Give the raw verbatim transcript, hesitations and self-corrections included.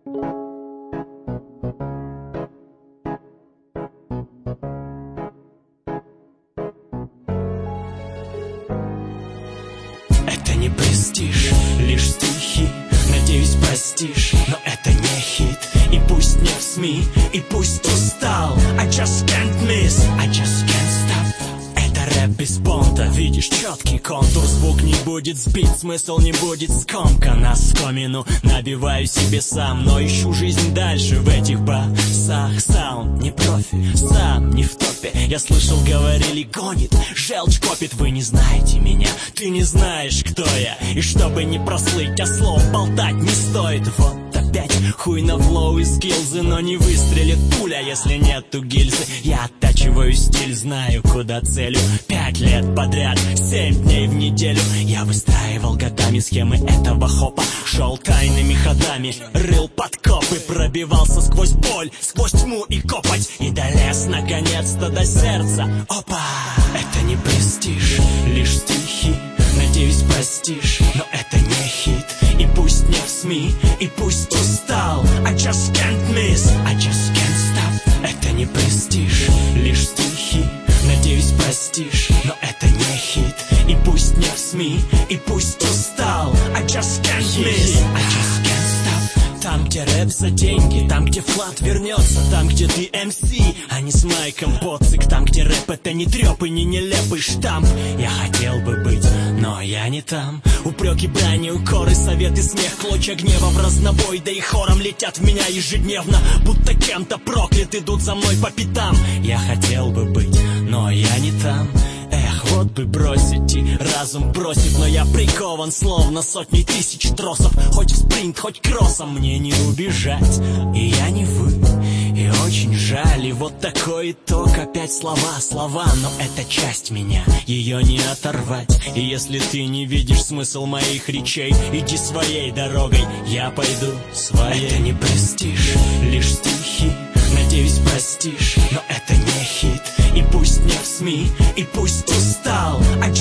Это не престиж, лишь стихи, надеюсь, простишь, но это не хит. И пусть не в СМИ, и пусть устал. I just can't miss, I just can't stop. Это рэп без понта, видишь четкий контур. Звук не будет сбит, смысл не будет скомкан. Оскомину набиваю себе сам, но ищу жизнь дальше в этих басах. Саунд не профи, сам не в топе. Я слышал, говорили, гонит, желчь копит. Вы не знаете меня, ты не знаешь, кто я. И чтобы не прослыть, а слов болтать не стоит. Вот опять хуй на флоу и скиллзы, но не выстрелит пуля, если нету гильзы. Я оттачиваю стиль, знаю, куда целю. Пять лет подряд, семь дней в неделю. Я выстраивал годами схемы этого хопа, шел тайными ходами, рыл подкопы, пробивался сквозь боль, сквозь тьму и копоть, и долез наконец-то до сердца. Опа! Это не престиж, лишь стихи, надеюсь, простишь, но это не хит. И пусть не в СМИ, и пусть устал. I just can't miss, I just can't stop. Это не престиж, лишь стихи, надеюсь, простишь, но это не хит. И пусть не в СМИ, и пусть устал. I just can't miss, I just can't stop. Там, где рэп за деньги, там, где флат вернется, там, где ты эм си, а не с майком Боцик. Там, где рэп это не трёп и не нелепый штамп. Я хотел бы быть, но я не там. Упреки, брани, укоры, советы, смех, клочья гнева в разнобой, да и хором летят в меня ежедневно, будто кем-то проклят, идут за мной по пятам. Я хотел бы быть, но я не там. Эх, вот бы бросить, и разум бросит, но я прикован, словно сотни тысяч тросов. Хоть в спринт, хоть кроссом, мне не убежать. И я не вы, и очень жаль. И вот такой итог, опять слова, слова. Но это часть меня, ее не оторвать. И если ты не видишь смысл моих речей, иди своей дорогой, я пойду своей. Это не престиж, лишь стихи, надеюсь, простишь, но это не хит. И пусть не в СМИ, и пусть устал. I